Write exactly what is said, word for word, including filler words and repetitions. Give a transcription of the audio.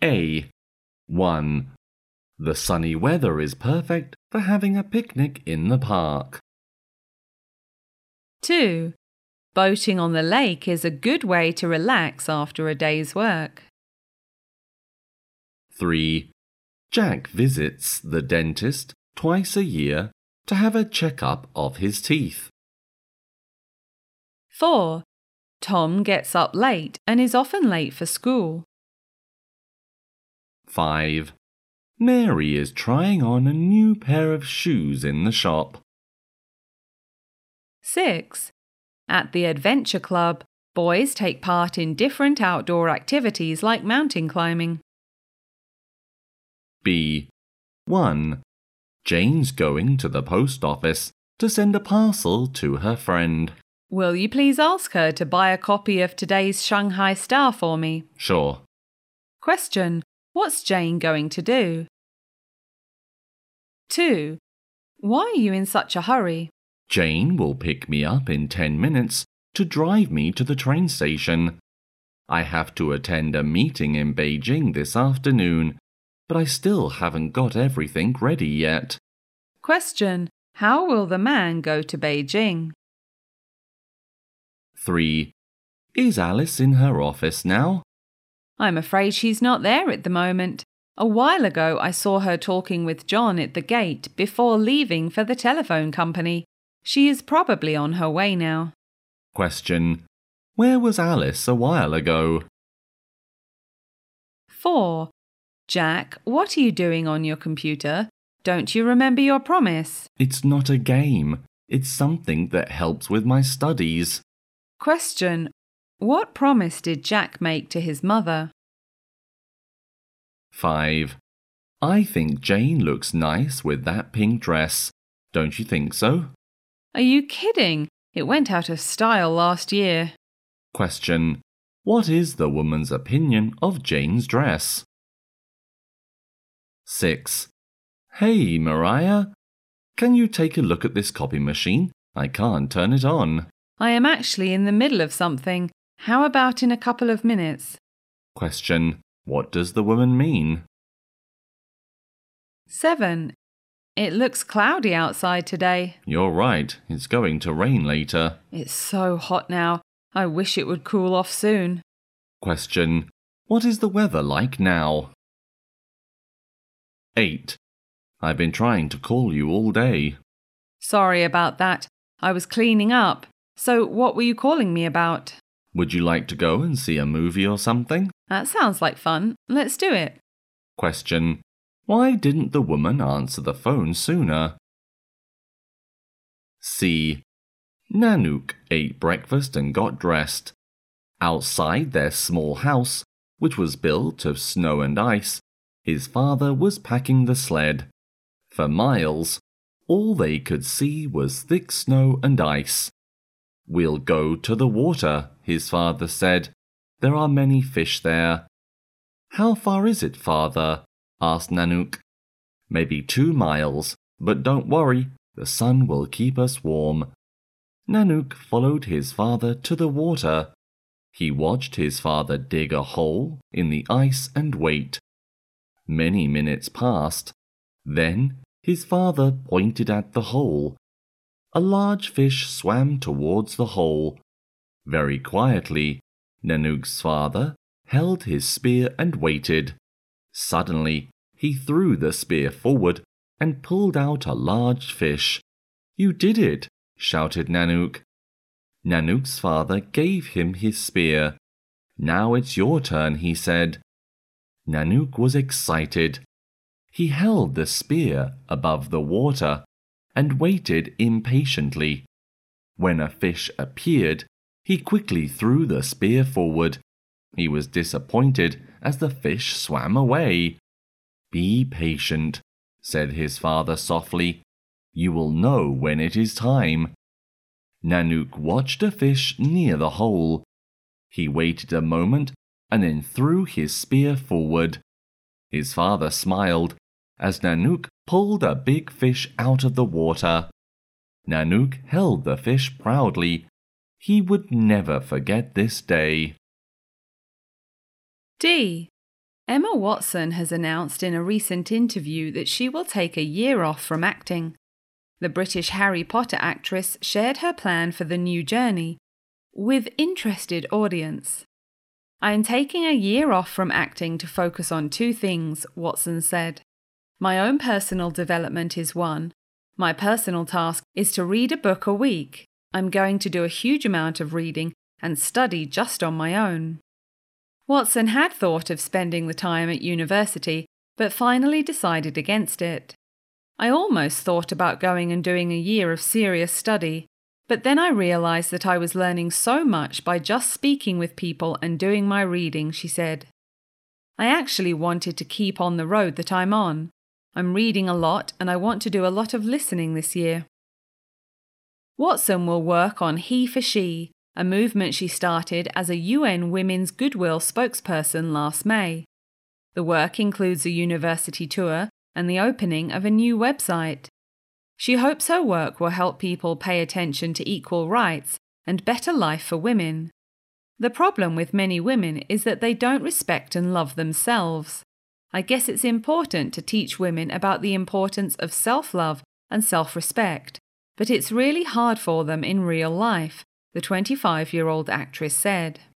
A. one. The sunny weather is perfect for having a picnic in the park. two. Boating on the lake is a good way to relax after a day's work. three. Jack visits the dentist twice a year to have a checkup of his teeth. four. Tom gets up late and is often late for school. five. Mary is trying on a new pair of shoes in the shop. six. At the Adventure Club, boys take part in different outdoor activities like mountain climbing. B. one. Jane's going to the post office to send a parcel to her friend. Will you please ask her to buy a copy of today's Shanghai Star for me? Sure. Question. What's Jane going to do? two. Why are you in such a hurry? Jane will pick me up in ten minutes to drive me to the train station. I have to attend a meeting in Beijing this afternoon, but I still haven't got everything ready yet. Question. How will the man go to Beijing? three. Is Alice in her office now? I'm afraid she's not there at the moment. A while ago I saw her talking with John at the gate before leaving for the telephone company. She is probably on her way now. Question. Where was Alice a while ago? four. Jack, what are you doing on your computer? Don't you remember your promise? It's not a game. It's something that helps with my studies. Question. What promise did Jack make to his mother? five. I think Jane looks nice with that pink dress. Don't you think so? Are you kidding? It went out of style last year. Question. What is the woman's opinion of Jane's dress? six. Hey, Mariah. Can you take a look at this copy machine? I can't turn it on. I am actually in the middle of something. How about in a couple of minutes? Question. What does the woman mean? seven. It looks cloudy outside today. You're right. It's going to rain later. It's so hot now. I wish it would cool off soon. Question. What is the weather like now? eight. I've been trying to call you all day. Sorry about that. I was cleaning up. So what were you calling me about? Would you like to go and see a movie or something? That sounds like fun. Let's do it. Question. Why didn't the woman answer the phone sooner? C. Nanook ate breakfast and got dressed. Outside their small house, which was built of snow and ice, his father was packing the sled. For miles, all they could see was thick snow and ice. We'll go to the water, his father said. There are many fish there. How far is it, father? Asked Nanook. Maybe two miles, but don't worry, the sun will keep us warm. Nanook followed his father to the water. He watched his father dig a hole in the ice and wait. Many minutes passed. Then his father pointed at the hole. A large fish swam towards the hole. Very quietly, Nanook's father held his spear and waited. Suddenly, he threw the spear forward and pulled out a large fish. You did it, shouted Nanook. Nanook's father gave him his spear. Now it's your turn, he said. Nanook was excited. He held the spear above the water and waited impatiently. When a fish appeared, he quickly threw the spear forward. He was disappointed as the fish swam away. Be patient, said his father softly. You will know when it is time. Nanook watched a fish near the hole. He waited a moment and then threw his spear forward. His father smiled as Nanook pulled a big fish out of the water. Nanook held the fish proudly. He would never forget this day. D. Emma Watson has announced in a recent interview that she will take a year off from acting. The British Harry Potter actress shared her plan for the new journey with interested audience. "I am taking a year off from acting to focus on two things," Watson said. "My own personal development is one. My personal task is to read a book a week. I'm going to do a huge amount of reading and study just on my own." Watson had thought of spending the time at university, but finally decided against it. "I almost thought about going and doing a year of serious study, but then I realized that I was learning so much by just speaking with people and doing my reading," she said. "I actually wanted to keep on the road that I'm on. I'm reading a lot and I want to do a lot of listening this year." Watson will work on He for She, a movement she started as a U N Women's Goodwill spokesperson last May. The work includes a university tour and the opening of a new website. She hopes her work will help people pay attention to equal rights and better life for women. The problem with many women is that they don't respect and love themselves. "I guess it's important to teach women about the importance of self-love and self-respect, but it's really hard for them in real life," the twenty-five-year-old actress said.